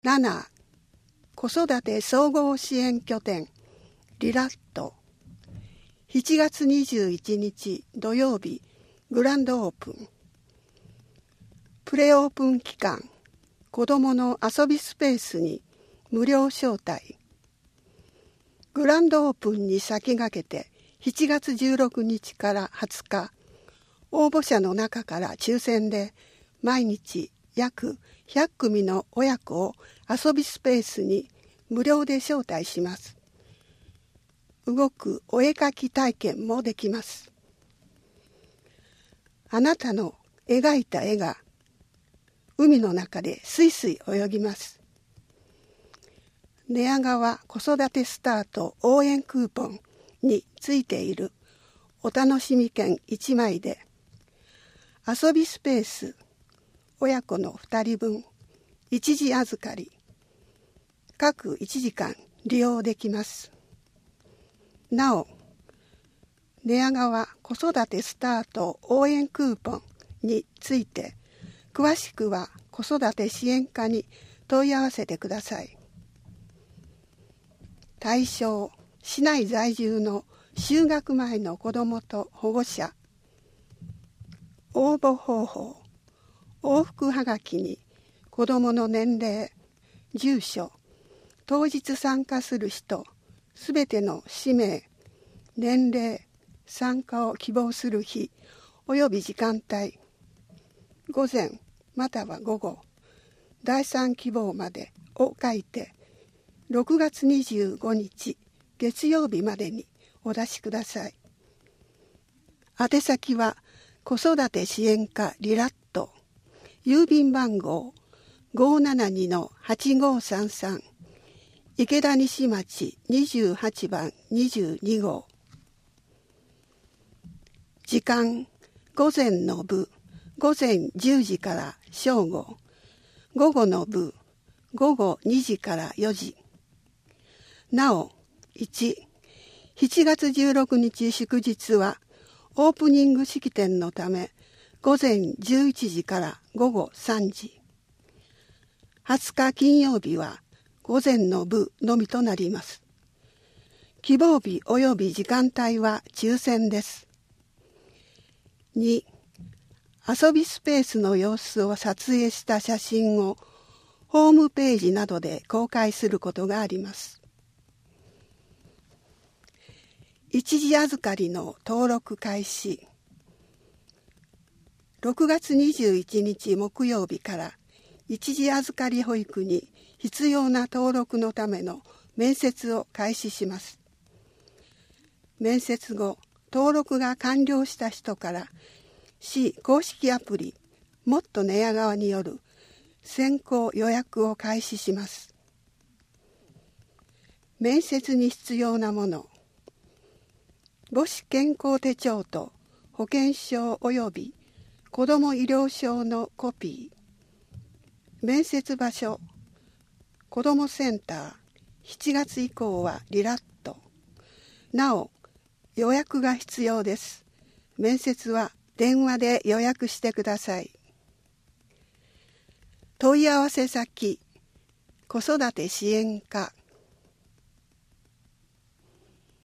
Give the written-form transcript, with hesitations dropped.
7. 子育て総合支援拠点リラット。7月21日土曜日グランドオープン。プレオープン期間、子どもの遊びスペースに無料招待。グランドオープンに先駆けて7月16日から20日、応募者の中から抽選で毎日約100組の親子を遊びスペースに無料で招待します。動くお絵描き体験もできます。あなたの描いた絵が海の中でスイスイ泳ぎます。寝屋川子育てスタート応援クーポンについているお楽しみ券1枚で遊びスペース親子の2人分一時預かり各1時間利用できます。なお、寝屋川子育てスタート応援クーポンについて詳しくは子育て支援課に問い合わせてください。対象、市内在住の就学前の子どもと保護者。応募方法、往復はがきに子どもの年齢、住所、当日参加する人、すべての氏名、年齢、参加を希望する日および時間帯、午前または午後、第3希望までを書いて、6月25日月曜日までにお出しください。宛先は子育て支援課リラット、郵便番号 572-8533 池田西町28番22号。時間、午前の部午前10時から正午、午後の部午後2時から4時。なお、1、7月16日祝日はオープニング式典のため午前11時から午後3時。20日金曜日は午前の部のみとなります。希望日及び時間帯は抽選です。2、遊びスペースの様子を撮影した写真をホームページなどで公開することがあります。一時預かりの登録開始。6月21日木曜日から一時預かり保育に必要な登録のための面接を開始します。面接後、登録が完了した人から市公式アプリもっと寝屋川による先行予約を開始します。面接に必要なもの、母子健康手帳と保険証及び子ども医療証のコピー。面接場所、子どもセンター、7月以降はリラット。なお、予約が必要です。面接は電話で予約してください。問い合わせ先、子育て支援課